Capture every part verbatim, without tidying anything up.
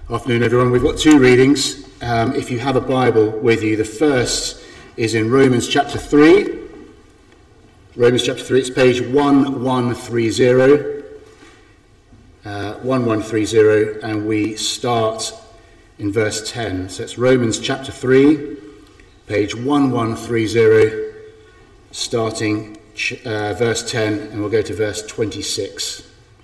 Afternoon, everyone. We've got two readings. Um, if you have a Bible with you, the first is in Romans chapter three. Romans chapter three, it's page one one three zero. Uh, one one three zero, and we start in verse ten. So it's Romans chapter three, page one one three zero, starting uh, verse ten, and we'll go to verse twenty-six.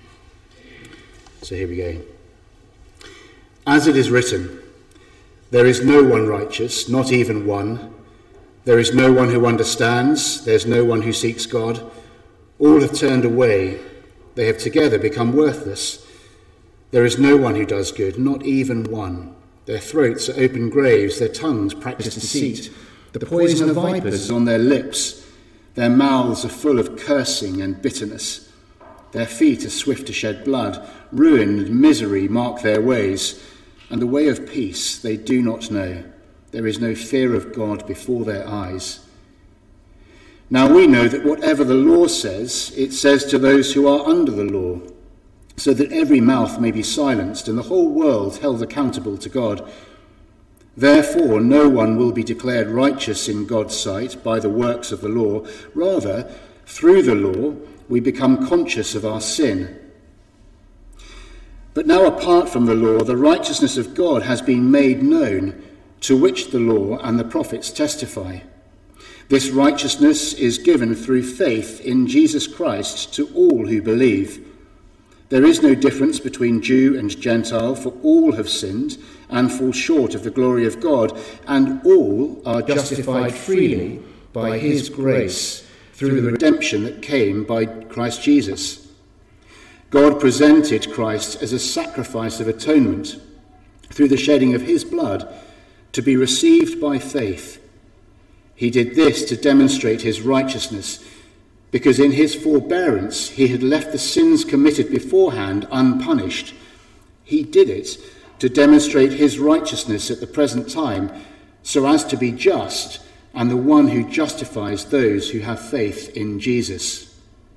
So here we go. As it is written, there is no one righteous, not even one. There is no one who understands. There is no one who seeks God. All have turned away. They have together become worthless. There is no one who does good, not even one. Their throats are open graves. Their tongues practice deceit. The poison of vipers is on their lips. Their mouths are full of cursing and bitterness. Their feet are swift to shed blood. Ruin and misery mark their ways. And the way of peace they do not know. There is no fear of God before their eyes. Now we know that whatever the law says, it says to those who are under the law, so that every mouth may be silenced and the whole world held accountable to God. Therefore no one will be declared righteous in God's sight by the works of the law. Rather, through the law, we become conscious of our sin. But now, apart from the law, the righteousness of God has been made known, to which the law and the prophets testify. This righteousness is given through faith in Jesus Christ to all who believe. There is no difference between Jew and Gentile, for all have sinned and fall short of the glory of God, and all are justified freely by his grace through the redemption that came by Christ Jesus. God presented Christ as a sacrifice of atonement through the shedding of his blood to be received by faith. He did this to demonstrate his righteousness, because in his forbearance he had left the sins committed beforehand unpunished. He did it to demonstrate his righteousness at the present time, so as to be just and the one who justifies those who have faith in Jesus.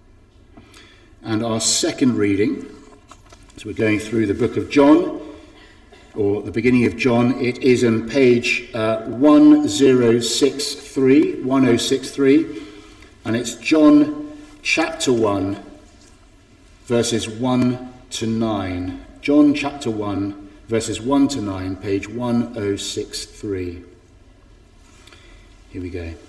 And our second reading, so we're going through the book of John, or the beginning of John. It is on page uh, one oh six three, one oh six three, and it's John chapter one, verses one to nine. John chapter one, verses one to nine, page one oh six three. Here we go.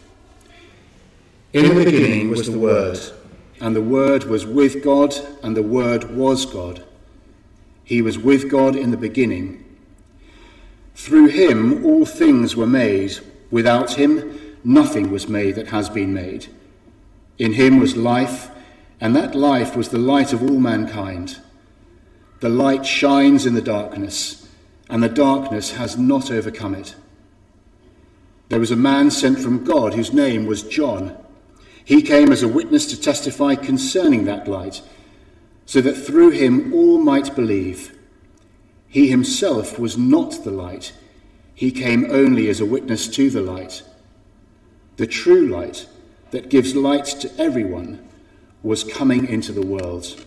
In the beginning was the Word, and the Word was with God, and the Word was God. He was with God in the beginning. Through him all things were made. Without him nothing was made that has been made. In him was life, and that life was the light of all mankind. The light shines in the darkness, and the darkness has not overcome it. There was a man sent from God whose name was John. He came as a witness to testify concerning that light, so that through him all might believe. He himself was not the light. He came only as a witness to the light. The true light that gives light to everyone was coming into the world.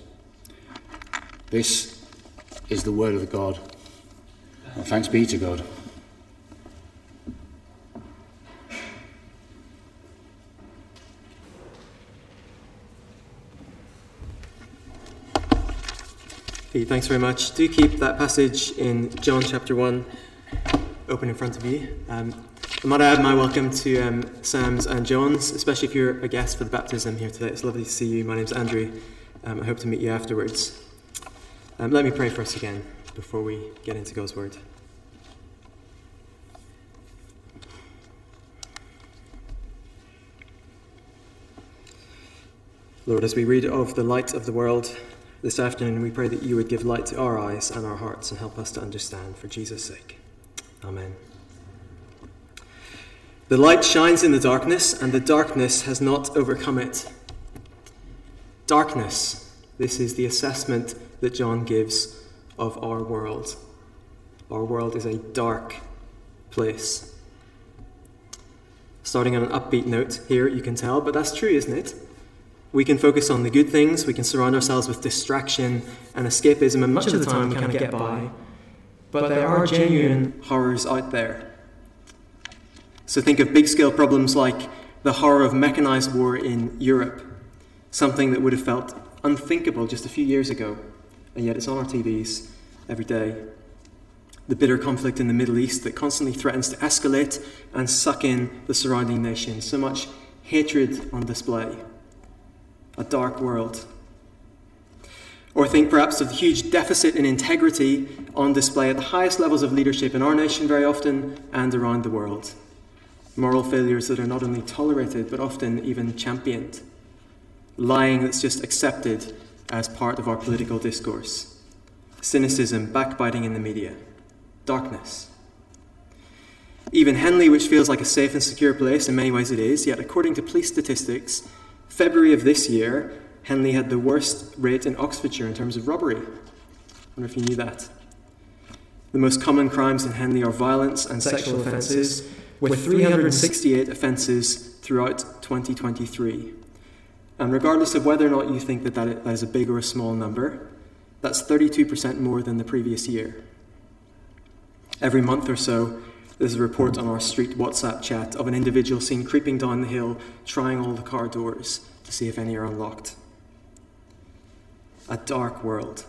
This is the word of God. Well, thanks be to God. Okay, thanks very much. Do keep that passage in John chapter one open in front of you. Um, I might add my welcome to um, Sam's and John's, especially if you're a guest for the baptism here today. It's lovely to see you. My name's Andrew. Um, I hope to meet you afterwards. Um, let me pray for us again before we get into God's word. Lord, as we read of the light of the world this afternoon, we pray that you would give light to our eyes and our hearts and help us to understand for Jesus' sake. Amen. The light shines in the darkness, and the darkness has not overcome it. Darkness, this is the assessment that John gives of our world. Our world is a dark place. Starting on an upbeat note here, you can tell, but that's true, isn't it? We can focus on the good things, we can surround ourselves with distraction and escapism, and much of the time we kind of get by. but there are genuine horrors out there. So think of big-scale problems like the horror of mechanized war in Europe, something that would have felt unthinkable just a few years ago, and yet it's on our T Vs every day. The bitter conflict in the Middle East that constantly threatens to escalate and suck in the surrounding nations. So much hatred on display. A dark world. Or think perhaps of the huge deficit in integrity on display at the highest levels of leadership in our nation very often and around the world. Moral failures that are not only tolerated but often even championed. Lying that's just accepted as part of our political discourse. Cynicism, backbiting in the media. Darkness. Even Henley, which feels like a safe and secure place, in many ways it is, yet according to police statistics, February of this year, Henley had the worst rate in Oxfordshire in terms of robbery. I wonder if you knew that. The most common crimes in Henley are violence and sexual offences, with three hundred sixty-eight offences throughout twenty twenty-three. And regardless of whether or not you think that that is a big or a small number, that's thirty-two percent more than the previous year. Every month or so, there's a report on our street WhatsApp chat of an individual seen creeping down the hill, trying all the car doors to see if any are unlocked. A dark world.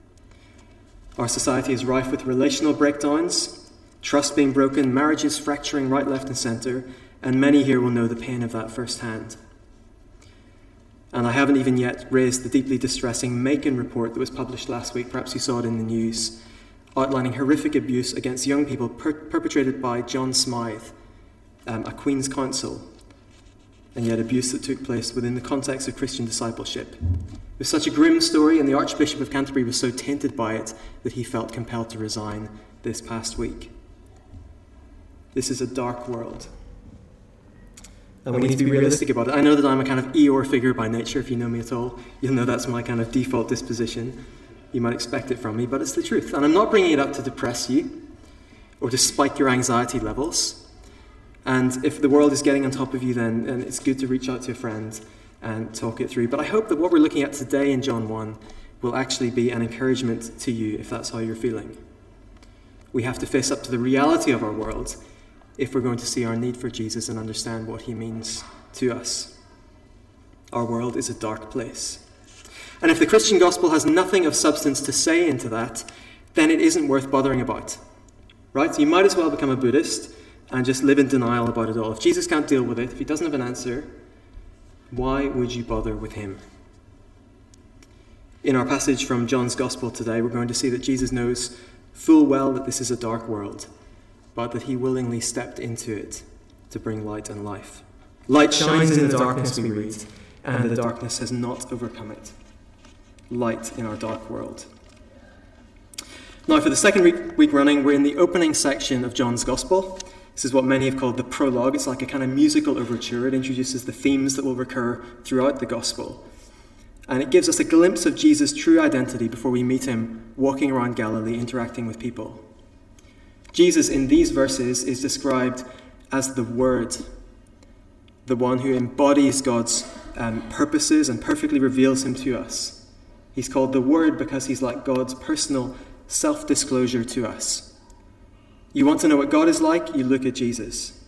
Our society is rife with relational breakdowns, trust being broken, marriages fracturing right, left and centre, and many here will know the pain of that firsthand. And I haven't even yet raised the deeply distressing Macon report that was published last week, perhaps you saw it in the news, outlining horrific abuse against young people per- perpetrated by John Smythe, um, a Queen's Counsel, and yet abuse that took place within the context of Christian discipleship. It was such a grim story, and the Archbishop of Canterbury was so tainted by it that he felt compelled to resign this past week. This is a dark world. And we need to be realistic about it. I know that I'm a kind of Eeyore figure by nature. If you know me at all, you'll know that's my kind of default disposition. You might expect it from me, but it's the truth. And I'm not bringing it up to depress you or to spike your anxiety levels. And if the world is getting on top of you, then, then it's good to reach out to a friend and talk it through. But I hope that what we're looking at today in John one will actually be an encouragement to you if that's how you're feeling. We have to face up to the reality of our world if we're going to see our need for Jesus and understand what he means to us. Our world is a dark place. And if the Christian gospel has nothing of substance to say into that, then it isn't worth bothering about. Right? So you might as well become a Buddhist and just live in denial about it all. If Jesus can't deal with it, if he doesn't have an answer, why would you bother with him? In our passage from John's Gospel today, we're going to see that Jesus knows full well that this is a dark world, but that he willingly stepped into it to bring light and life. Light shines in the darkness, we read, and the darkness has not overcome it. Light in our dark world. Now, for the second week, week running, we're in the opening section of John's Gospel. This is what many have called the prologue. It's like a kind of musical overture. It introduces the themes that will recur throughout the Gospel. And it gives us a glimpse of Jesus' true identity before we meet him walking around Galilee, interacting with people. Jesus, in these verses, is described as the Word, the one who embodies God's um, purposes and perfectly reveals him to us. He's called the Word because he's like God's personal self-disclosure to us. You want to know what God is like? You look at Jesus.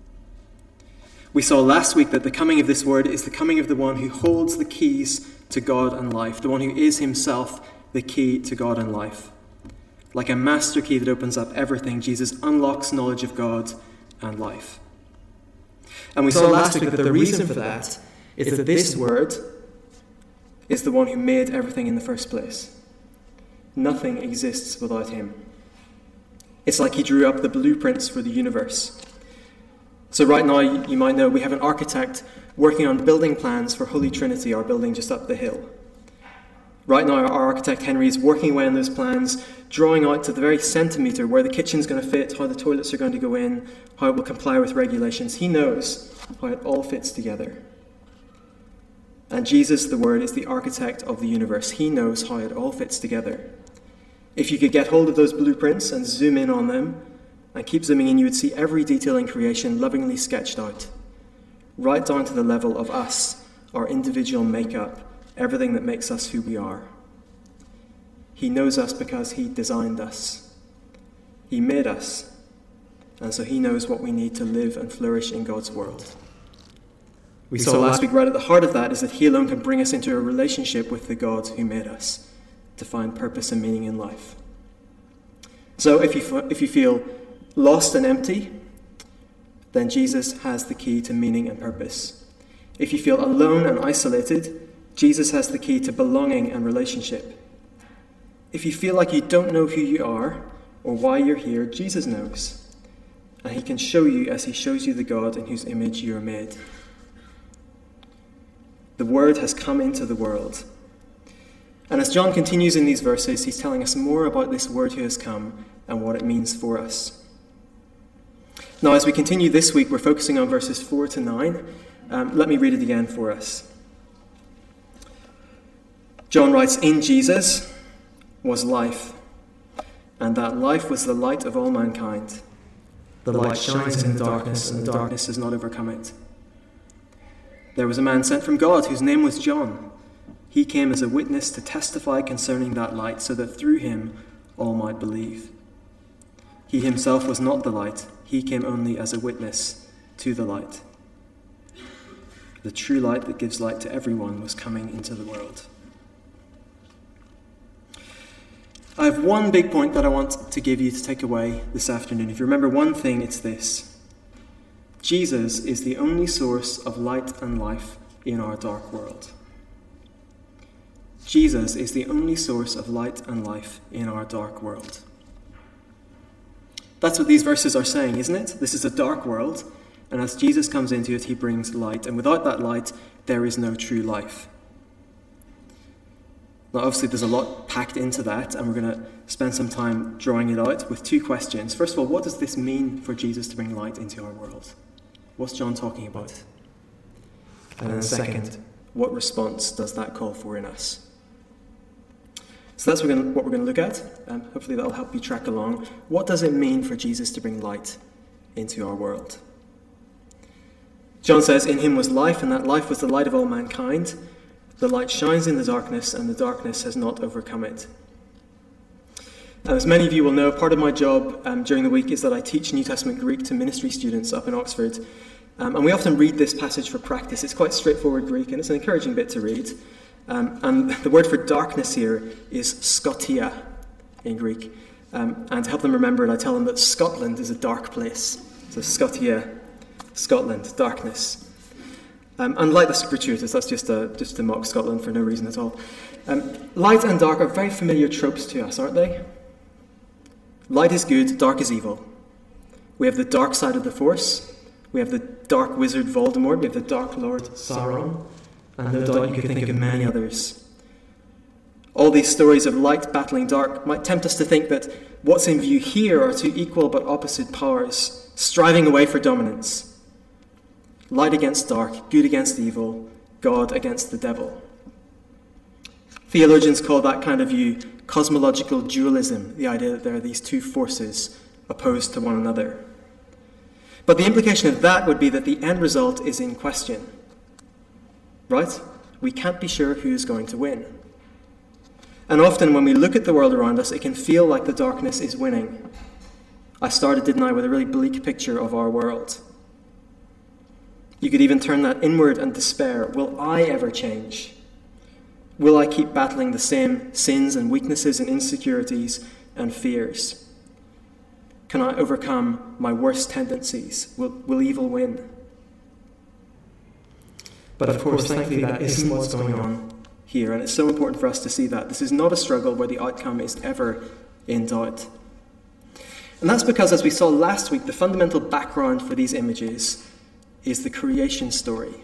We saw last week that the coming of this Word is the coming of the one who holds the keys to God and life, the one who is himself the key to God and life. Like a master key that opens up everything, Jesus unlocks knowledge of God and life. And we saw last week that the reason for that is that this Word is the one who made everything in the first place. Nothing exists without him. It's like he drew up the blueprints for the universe. So right now, you might know we have an architect working on building plans for Holy Trinity, our building just up the hill. Right now, our architect Henry is working away on those plans, drawing out to the very centimetre where the kitchen's going to fit, how the toilets are going to go in, how it will comply with regulations. He knows how it all fits together. And Jesus, the Word, is the architect of the universe. He knows how it all fits together. If you could get hold of those blueprints and zoom in on them, and keep zooming in, you would see every detail in creation lovingly sketched out, right down to the level of us, our individual makeup, everything that makes us who we are. He knows us because he designed us. He made us, and so he knows what we need to live and flourish in God's world. We saw last week right at the heart of that is that he alone can bring us into a relationship with the God who made us to find purpose and meaning in life. So if you, if you feel lost and empty, then Jesus has the key to meaning and purpose. If you feel alone and isolated, Jesus has the key to belonging and relationship. If you feel like you don't know who you are or why you're here, Jesus knows. And he can show you as he shows you the God in whose image you are made. The Word has come into the world. And as John continues in these verses, he's telling us more about this Word who has come and what it means for us. Now, as we continue this week, we're focusing on verses four to nine. Um, let me read it again for us. John writes, "In Jesus was life, and that life was the light of all mankind. The light shines in the darkness, and the darkness has not overcome it. There was a man sent from God whose name was John. He came as a witness to testify concerning that light, so that through him all might believe. He himself was not the light. He came only as a witness to the light. The true light that gives light to everyone was coming into the world." I have one big point that I want to give you to take away this afternoon. If you remember one thing, it's this. Jesus is the only source of light and life in our dark world. Jesus is the only source of light and life in our dark world. That's what these verses are saying, isn't it? This is a dark world, and as Jesus comes into it, he brings light. And without that light, there is no true life. Now, obviously, there's a lot packed into that, and we're going to spend some time drawing it out with two questions. First of all, what does this mean for Jesus to bring light into our world? What's John talking about? And then second, what response does that call for in us? So that's what we're going to, what we're going to look at. Um, hopefully that will help you track along. What does it mean for Jesus to bring light into our world? John says, "In him was life, and that life was the light of all mankind. The light shines in the darkness, and the darkness has not overcome it." And as many of you will know, part of my job um, during the week is that I teach New Testament Greek to ministry students up in Oxford. Um, and we often read this passage for practice. It's quite straightforward Greek, and it's an encouraging bit to read. Um, and the word for darkness here is skotia in Greek. Um, and to help them remember it, I tell them that Scotland is a dark place. So skotia, Scotland, darkness. Um, and light, that's gratuitous. That's just a, just to mock Scotland for no reason at all. Um, light and dark are very familiar tropes to us, aren't they? Light is good, dark is evil. We have the dark side of the Force. We have the dark wizard Voldemort. We have the dark lord Sauron. And no doubt you could think of many others. All these stories of light battling dark might tempt us to think that what's in view here are two equal but opposite powers, striving away for dominance. Light against dark, good against evil, God against the devil. Theologians call that kind of view cosmological dualism, the idea that there are these two forces opposed to one another. But the implication of that would be that the end result is in question. Right? We can't be sure who's going to win. And often when we look at the world around us, it can feel like the darkness is winning. I started, didn't I, with a really bleak picture of our world. You could even turn that inward and despair. Will I ever change? Will I keep battling the same sins and weaknesses and insecurities and fears? Can I overcome my worst tendencies? Will, will evil win? But of course, thankfully, that isn't what's going on here, and it's so important for us to see that. This is not a struggle where the outcome is ever in doubt. And that's because, as we saw last week, the fundamental background for these images is the creation story.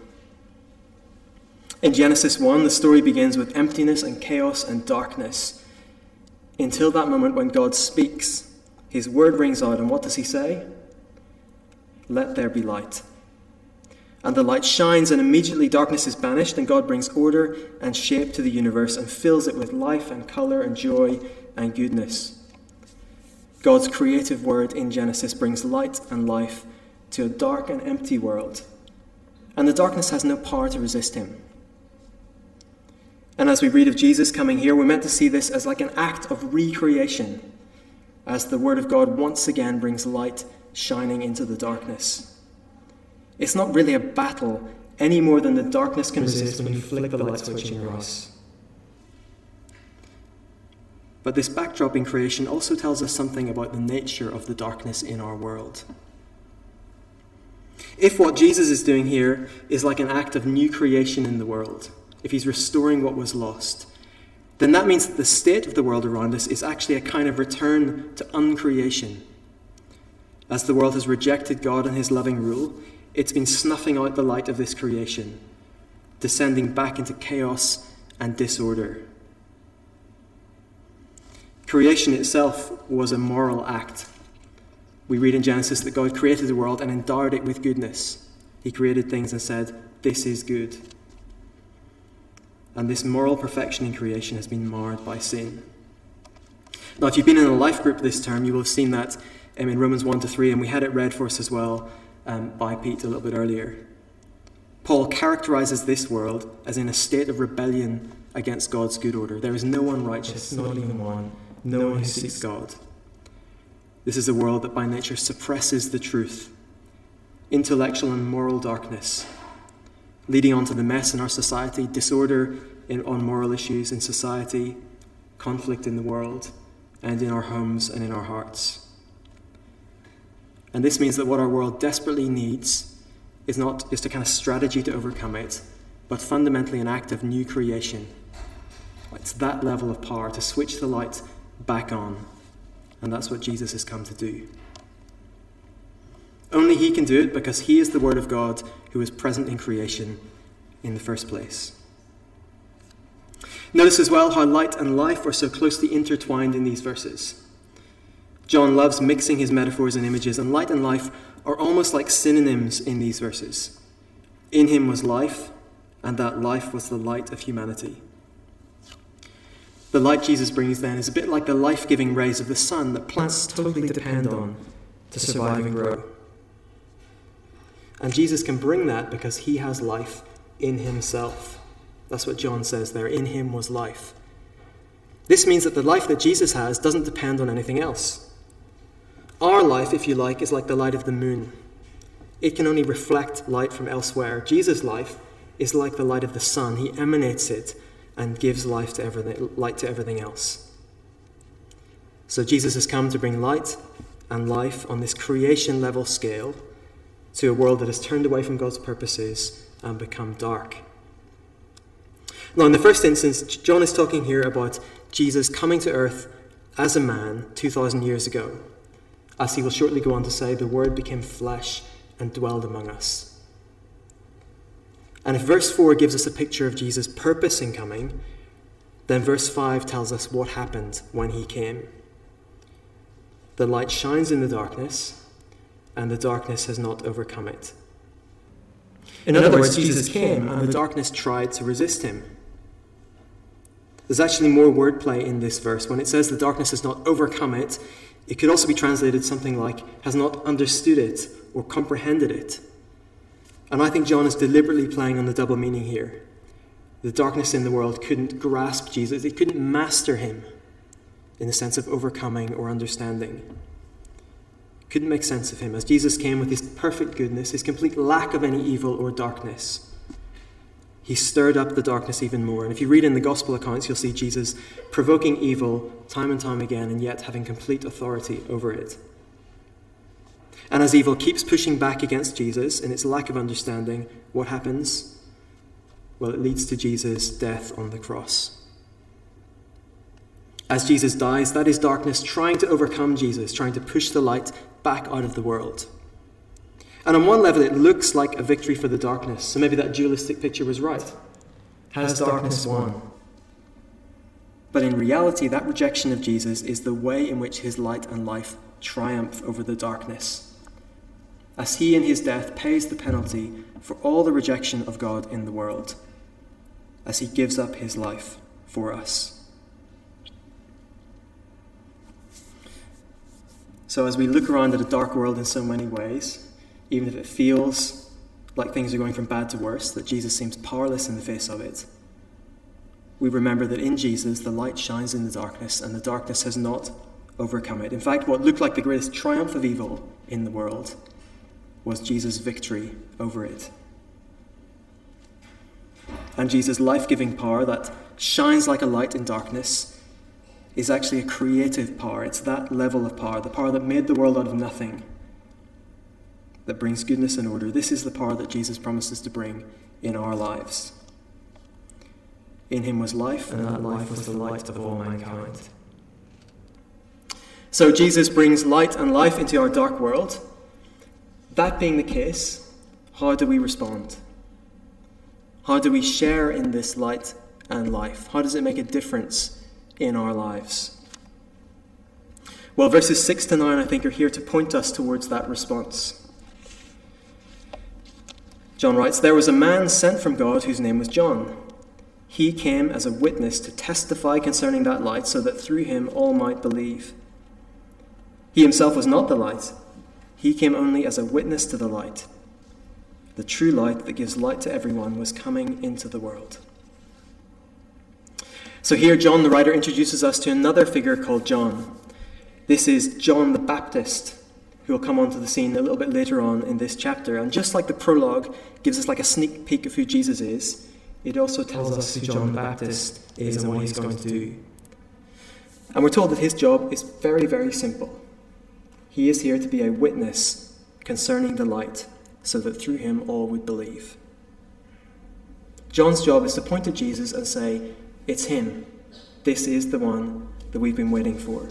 In Genesis one, the story begins with emptiness and chaos and darkness, until that moment when God speaks. His word rings out, and what does he say? Let there be light. And the light shines, and immediately darkness is banished, and God brings order and shape to the universe and fills it with life and colour and joy and goodness. God's creative word in Genesis brings light and life to a dark and empty world, and the darkness has no power to resist him. And as we read of Jesus coming here, we're meant to see this as like an act of recreation, as the Word of God once again brings light shining into the darkness. It's not really a battle any more than the darkness can resist when you flick the light switch in your house. But this backdrop in creation also tells us something about the nature of the darkness in our world. If what Jesus is doing here is like an act of new creation in the world, if he's restoring what was lost, then that means that the state of the world around us is actually a kind of return to uncreation. As the world has rejected God and his loving rule, it's been snuffing out the light of this creation, descending back into chaos and disorder. Creation itself was a moral act. We read in Genesis that God created the world and endowed it with goodness. He created things and said, "This is good." And this moral perfection in creation has been marred by sin. Now, if you've been in a life group this term, you will have seen that um, in Romans one to three, and we had it read for us as well um, by Pete a little bit earlier. Paul characterizes this world as in a state of rebellion against God's good order. There is no one righteous, not even one, no one who seeks God. This is a world that by nature suppresses the truth, intellectual and moral darkness, leading on to the mess in our society, disorder in, on moral issues in society, conflict in the world, and in our homes and in our hearts. And this means that what our world desperately needs is not just a kind of strategy to overcome it, but fundamentally an act of new creation. It's that level of power to switch the light back on. And that's what Jesus has come to do. Only he can do it because he is the Word of God who is present in creation in the first place. Notice as well how light and life are so closely intertwined in these verses. John loves mixing his metaphors and images, and light and life are almost like synonyms in these verses. In him was life, and that life was the light of humanity. The light Jesus brings then is a bit like the life-giving rays of the sun that plants totally depend on to survive and grow. And Jesus can bring that because he has life in himself. That's what John says there. In him was life. This means that the life that Jesus has doesn't depend on anything else. Our life, if you like, is like the light of the moon. It can only reflect light from elsewhere. Jesus' life is like the light of the sun. He emanates it and gives life to everything, light to everything else. So Jesus has come to bring light and life on this creation level scale to a world that has turned away from God's purposes and become dark. Now, in the first instance, John is talking here about Jesus coming to earth as a man two thousand years ago. As he will shortly go on to say, the Word became flesh and dwelled among us. And if verse four gives us a picture of Jesus' purpose in coming, then verse five tells us what happened when he came. The light shines in the darkness, and the darkness has not overcome it. In other words, Jesus came, and the darkness tried to resist him. There's actually more wordplay in this verse. When it says the darkness has not overcome it, it could also be translated something like, has not understood it or comprehended it. And I think John is deliberately playing on the double meaning here. The darkness in the world couldn't grasp Jesus. It couldn't master him in the sense of overcoming or understanding. It couldn't make sense of him as Jesus came with his perfect goodness, his complete lack of any evil or darkness. He stirred up the darkness even more. And if you read in the gospel accounts, you'll see Jesus provoking evil time and time again and yet having complete authority over it. And as evil keeps pushing back against Jesus in its lack of understanding, what happens? Well, it leads to Jesus' death on the cross. As Jesus dies, that is darkness trying to overcome Jesus, trying to push the light back out of the world. And on one level, it looks like a victory for the darkness. So maybe that dualistic picture was right. Has darkness won? But in reality, that rejection of Jesus is the way in which his light and life triumph over the darkness, as he in his death pays the penalty for all the rejection of God in the world, as he gives up his life for us. So as we look around at a dark world in so many ways, even if it feels like things are going from bad to worse, that Jesus seems powerless in the face of it, we remember that in Jesus the light shines in the darkness, and the darkness has not overcome it. In fact, what looked like the greatest triumph of evil in the world was Jesus' victory over it. And Jesus' life-giving power that shines like a light in darkness is actually a creative power. It's that level of power, the power that made the world out of nothing, that brings goodness and order. This is the power that Jesus promises to bring in our lives. In him was life, and that life was the light of all mankind. So Jesus brings light and life into our dark world. That being the case, how do we respond? How do we share in this light and life? How does it make a difference in our lives? Well, verses six to nine, I think, are here to point us towards that response. John writes, "There was a man sent from God whose name was John. He came as a witness to testify concerning that light, so that through him all might believe. He himself was not the light. He came only as a witness to the light. The true light that gives light to everyone was coming into the world." So here John the writer introduces us to another figure called John. This is John the Baptist, who will come onto the scene a little bit later on in this chapter. And just like the prologue gives us like a sneak peek of who Jesus is, it also tells us who John the Baptist is and what he's going to do. And we're told that his job is very, very simple. He is here to be a witness concerning the light, so that through him all would believe. John's job is to point to Jesus and say, "It's him. This is the one that we've been waiting for."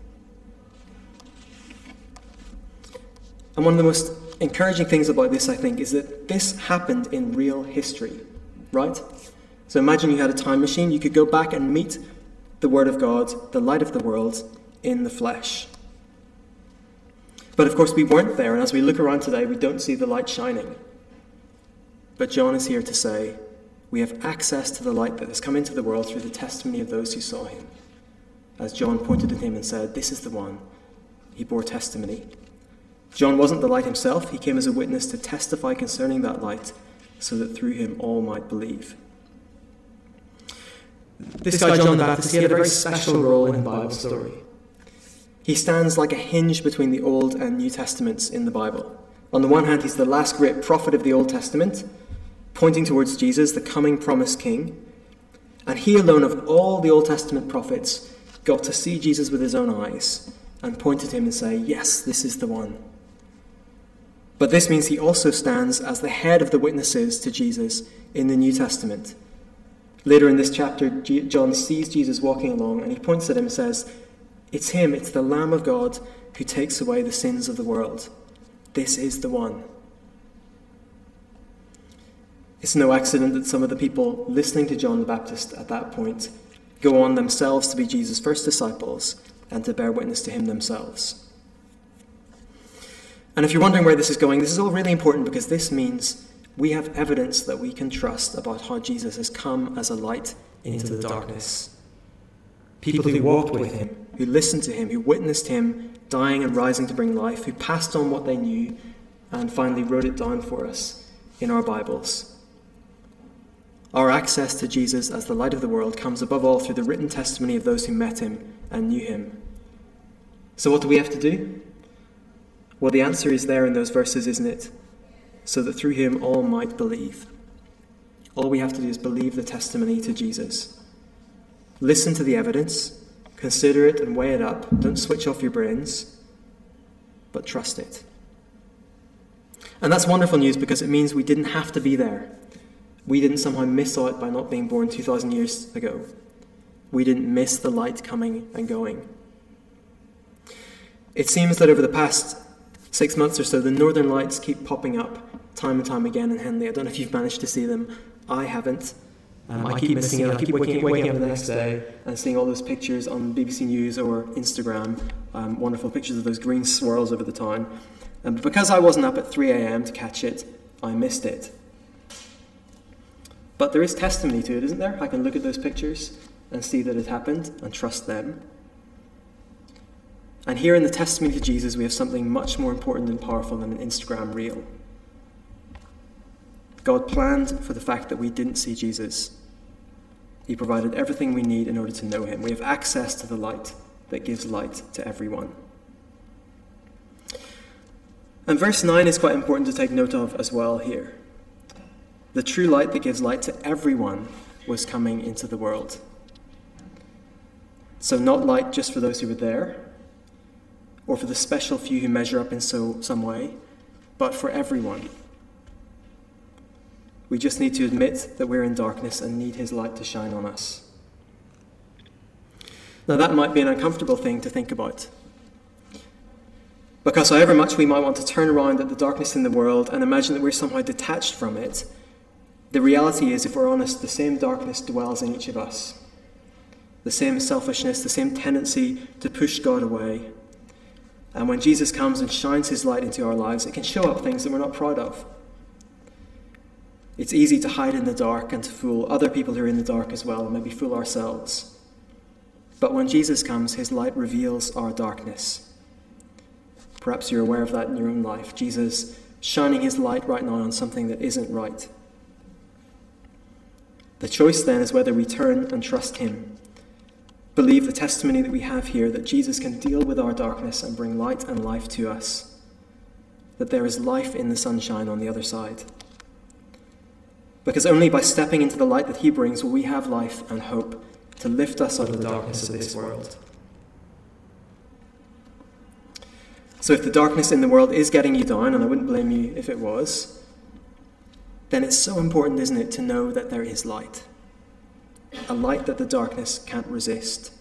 And one of the most encouraging things about this, I think, is that this happened in real history, right? So imagine you had a time machine. You could go back and meet the Word of God, the light of the world, in the flesh. But of course we weren't there, and as we look around today, we don't see the light shining. But John is here to say, we have access to the light that has come into the world through the testimony of those who saw him. As John pointed at him and said, "This is the one." He bore testimony. John wasn't the light himself. He came as a witness to testify concerning that light, so that through him all might believe. This guy, John the Baptist, he had a very special role in the Bible story. He stands like a hinge between the Old and New Testaments in the Bible. On the one hand, he's the last great prophet of the Old Testament, pointing towards Jesus, the coming promised king. And he alone of all the Old Testament prophets got to see Jesus with his own eyes and point at him and say, "Yes, this is the one." But this means he also stands as the head of the witnesses to Jesus in the New Testament. Later in this chapter, John sees Jesus walking along and he points at him and says, "It's him, it's the Lamb of God who takes away the sins of the world. This is the one." It's no accident that some of the people listening to John the Baptist at that point go on themselves to be Jesus' first disciples and to bear witness to him themselves. And if you're wondering where this is going, this is all really important because this means we have evidence that we can trust about how Jesus has come as a light into the darkness. People who walked with him, who listened to him, who witnessed him dying and rising to bring life, who passed on what they knew and finally wrote it down for us in our Bibles. Our access to Jesus as the light of the world comes above all through the written testimony of those who met him and knew him. So what do we have to do? Well, the answer is there in those verses, isn't it? So that through him all might believe. All we have to do is believe the testimony to Jesus. Listen to the evidence, consider it and weigh it up. Don't switch off your brains, but trust it. And that's wonderful news because it means we didn't have to be there. We didn't somehow miss out by not being born two thousand years ago. We didn't miss the light coming and going. It seems that over the past six months or so, the northern lights keep popping up time and time again in Henley. I don't know if you've managed to see them. I haven't. Um, I, I keep missing it. I keep waking, waking up the next day and seeing all those pictures on B B C News or Instagram, um, wonderful pictures of those green swirls over the town. Um, but because I wasn't up at three a.m. to catch it, I missed it. But there is testimony to it, isn't there? I can look at those pictures and see that it happened and trust them. And here in the testimony to Jesus, we have something much more important and powerful than an Instagram reel. God planned for the fact that we didn't see Jesus. He provided everything we need in order to know him. We have access to the light that gives light to everyone. And verse nine is quite important to take note of as well here. The true light that gives light to everyone was coming into the world. So not light just for those who were there, or for the special few who measure up in so, some way, but for everyone. We just need to admit that we're in darkness and need his light to shine on us. Now that might be an uncomfortable thing to think about, because however much we might want to turn around at the darkness in the world and imagine that we're somehow detached from it, the reality is, if we're honest, the same darkness dwells in each of us. The same selfishness, the same tendency to push God away. And when Jesus comes and shines his light into our lives, it can show up things that we're not proud of. It's easy to hide in the dark and to fool other people who are in the dark as well, and maybe fool ourselves. But when Jesus comes, his light reveals our darkness. Perhaps you're aware of that in your own life. Jesus shining his light right now on something that isn't right. The choice then is whether we turn and trust him. Believe the testimony that we have here, that Jesus can deal with our darkness and bring light and life to us. That there is life in the sunshine on the other side. Because only by stepping into the light that he brings will we have life and hope to lift us out of the darkness of this world. So if the darkness in the world is getting you down, and I wouldn't blame you if it was, then it's so important, isn't it, to know that there is light. A light that the darkness can't resist.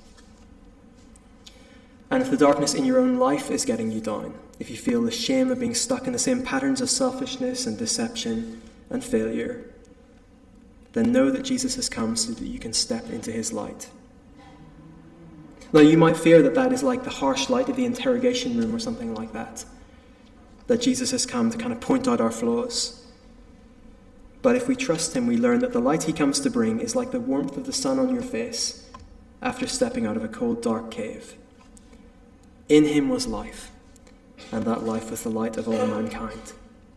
And if the darkness in your own life is getting you down, if you feel the shame of being stuck in the same patterns of selfishness and deception and failure, then know that Jesus has come so that you can step into his light. Now, you might fear that that is like the harsh light of the interrogation room or something like that, that Jesus has come to kind of point out our flaws. But if we trust him, we learn that the light he comes to bring is like the warmth of the sun on your face after stepping out of a cold, dark cave. In him was life, and that life was the light of all mankind.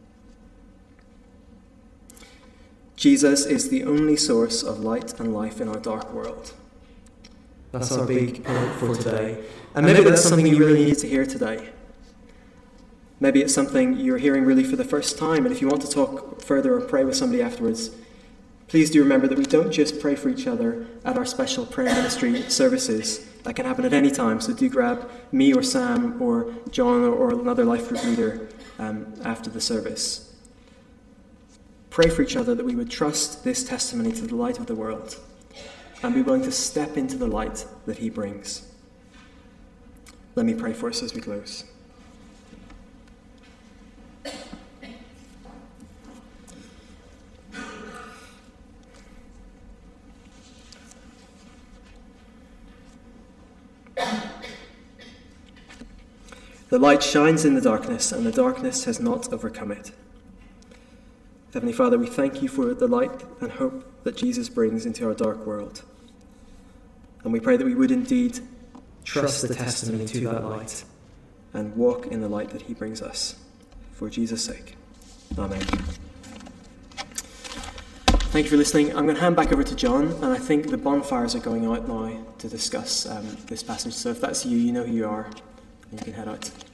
Jesus is the only source of light and life in our dark world. That's our big point for today. And maybe that's something you really needed to hear today. Maybe it's something you're hearing really for the first time, and if you want to talk further or pray with somebody afterwards, please do remember that we don't just pray for each other at our special prayer ministry services. That can happen at any time, so do grab me or Sam or John or, or another life group leader um, after the service. Pray for each other that we would trust this testimony to the light of the world and be willing to step into the light that he brings. Let me pray for us as we close. The light shines in the darkness, and the darkness has not overcome it. Heavenly Father, we thank you for the light and hope that Jesus brings into our dark world. And we pray that we would indeed trust the testimony to that light and walk in the light that he brings us. For Jesus' sake. Amen. Thank you for listening. I'm going to hand back over to John, and I think the bonfires are going out now to discuss um, this passage. So if that's you, you know who you are, and you can head out.